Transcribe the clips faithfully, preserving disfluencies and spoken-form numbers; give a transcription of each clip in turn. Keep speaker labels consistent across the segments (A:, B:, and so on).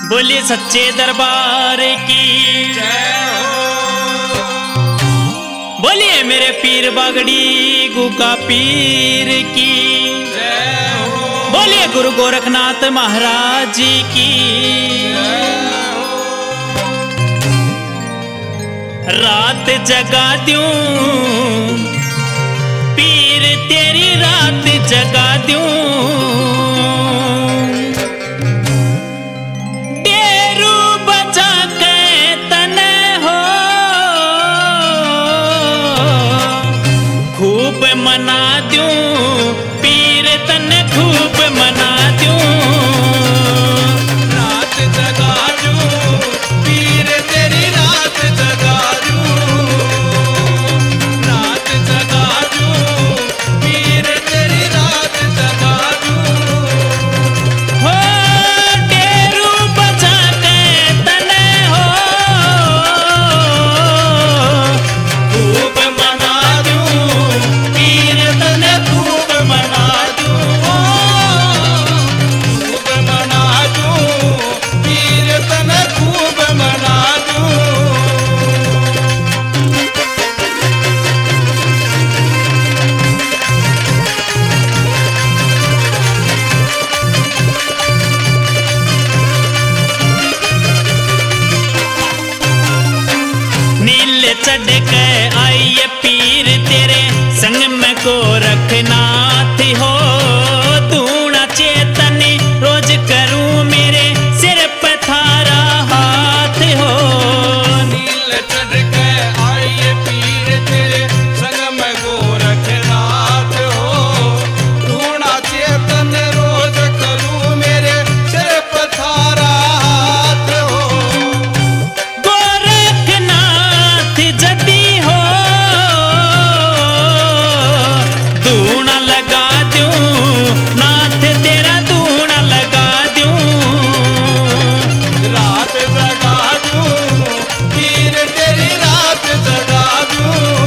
A: बोलिए सच्चे दरबार की
B: जय हो।
A: बोलिए मेरे पीर बागड़ी गुगा पीर की
B: जय हो।
A: बोलिए गुरु गोरखनाथ महाराज जी की
B: जय हो।
A: रात जगा दूं पीर तेरी रात जगा दूं डेरू बजा के तने हो खूब मना दूं पीर तने खूब मना दूं
B: रात जगा दूं पीर तेरी रात जगा दूं। रात जगा दूं पीर तेरी रात जगा दूं।
A: हो डेरू बजा के तने हो खूब मना दूं पीर तने खूब मना दूं
B: खूब मना दूं पीर तने खूब मना दूं।
A: नीले चढ़ के आइए पीर तेरे संग में को रखनाथ हो तूना चेतनी रोज करूं मेरे सिर पे थारा हाथ हो
B: नील चढ़ के आइए पीर तेरे संग में गोरखनाथ हो। तूना चेतन रोज करूं मेरे सिर पथारा हाथ हो।
A: गोरखनाथ जदी हो दूना लगा दूं नाथ तेरा दूना लगा दूं
B: रात जगा दूं पीर तेरी रात जगा दूं।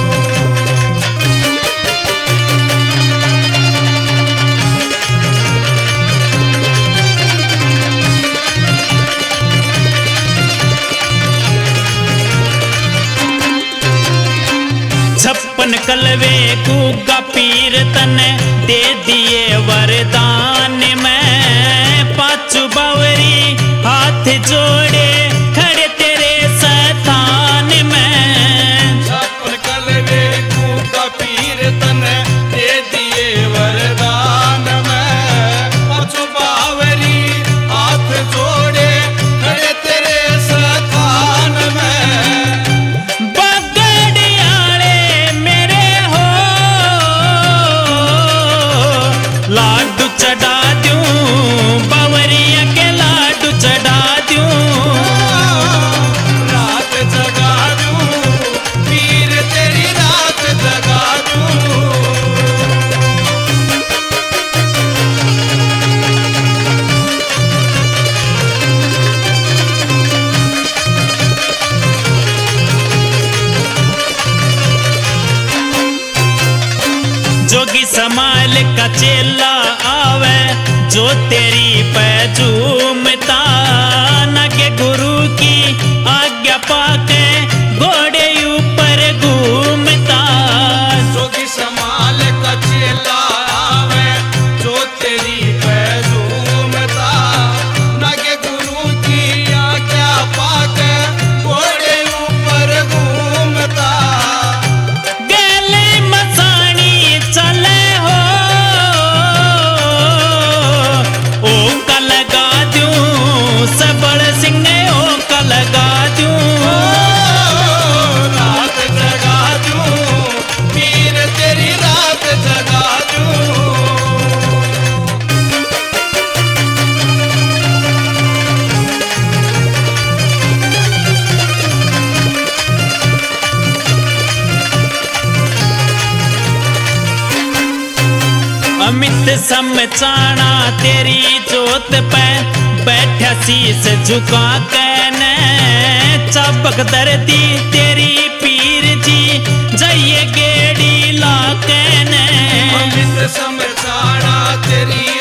A: छप्पन कलवे गुगा पीर तने दे दिए वरदान में पांचू बावरी हाथ जोड़े खड़े तेरे स्थान में
B: छप्पन कलवे गुगा पीर तने दे दिए वरदान में पांचों बावरी हाथ जोड़े खड़े तेरे स्थान में।
A: बगड़ियाले मेरे हो लाडू चढ़ा दूं बावरिया के लाडू चढ़ा दूं
B: रात जगा दूं पीर तेरी रात जगा दूं।
A: जोगी समाल का चेला आवे जो तेरी पे झूमता न के गुरु की आज्ञा पाके घोड़े ऊपर घूमता
B: जोगी समाल का चेला आवे जो तेरी पैजूमता नगे गुरु की आज्ञा पाके घोड़े ऊपर घूमता।
A: गले मसानी चले हो ओ का लगा दूं सबड़ सिंह ओ का लगा दूं
B: रात जगा दूं पीर तेरी रात जगा दूं।
A: अमित समचाना तेरी जोत पे बैठा शीस झुका के ने चपक दर्दी तेरी पीर जी जइए गेड़ी ला के ने
B: अमित समझाना तेरी